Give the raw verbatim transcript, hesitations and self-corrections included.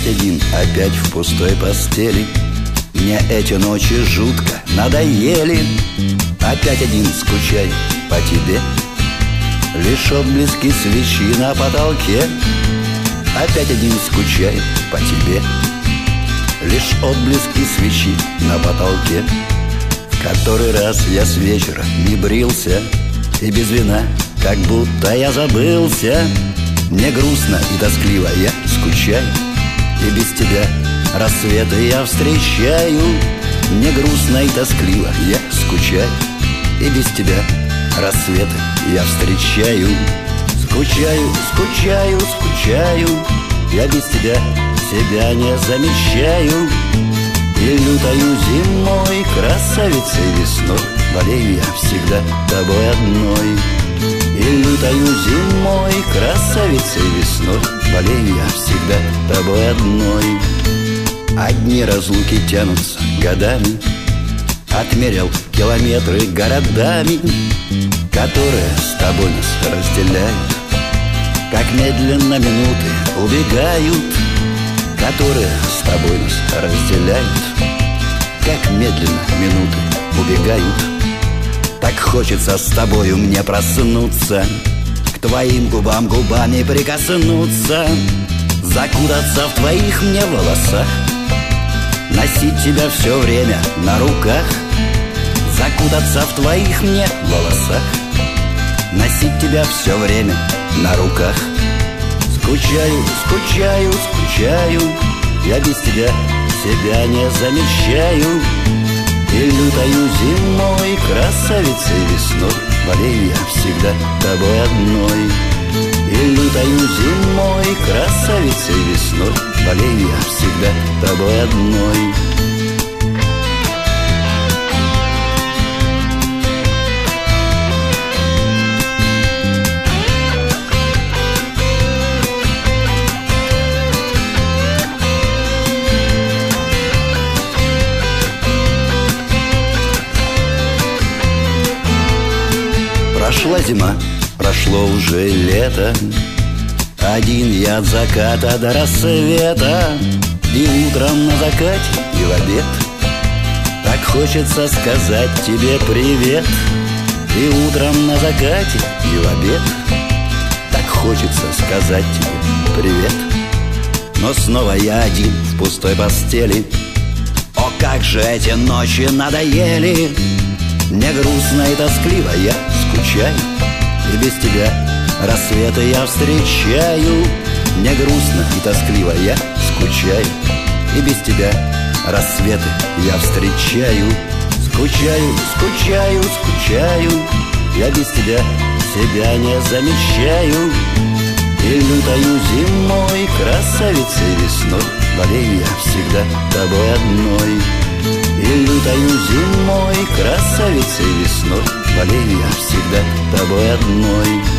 Опять один, опять в пустой постели. Мне эти ночи жутко надоели. Опять один скучаю по тебе. Лишь отблески свечи на потолке. Опять один скучаю по тебе. Лишь отблески свечи на потолке. В который раз я с вечера не брился, и без вина, как будто я забылся. Мне грустно и тоскливо, я скучаю, и без тебя рассветы я встречаю. Мне грустно и тоскливо, я скучаю, и без тебя рассветы я встречаю. Скучаю, скучаю, скучаю, я без тебя себя не замечаю. И лютою зимой, красавицей весной, болею я всегда тобой одной. И лютою зимой, красавицей весной, болею я всегда тобой одной. Одни разлуки тянутся годами, отмерил километры городами, которые с тобой нас разделяют. Как медленно минуты убегают, которые с тобой нас разделяют. Как медленно минуты убегают. Так хочется с тобою мне проснуться, к твоим губам губами прикоснуться, закутаться в твоих мне волосах, носить тебя все время на руках. Закутаться в твоих мне волосах, носить тебя все время на руках. Скучаю, скучаю, скучаю, я без тебя себя не замечаю. И лютою зимой, красавицей весной, болею я всегда тобой одной. И лютою зимой, красавицей весной, болею я всегда тобой одной. Прошла зима, прошло уже лето. Один я от заката до рассвета. И утром на закате, и в обед так хочется сказать тебе привет. И утром на закате, и в обед так хочется сказать тебе привет. Но снова я один в пустой постели. О, как же эти ночи надоели! Мне грустно и тоскливо, я скучаю, и без тебя рассветы я встречаю. Мне грустно и тоскливо, я скучаю, и без тебя рассветы я встречаю. Скучаю, скучаю, скучаю, я без тебя себя не замечаю. И лютою зимой, красавицей весной, болею я всегда тобой одной. И лютою зимой, красавицей весной, болею я всегда тобой одной.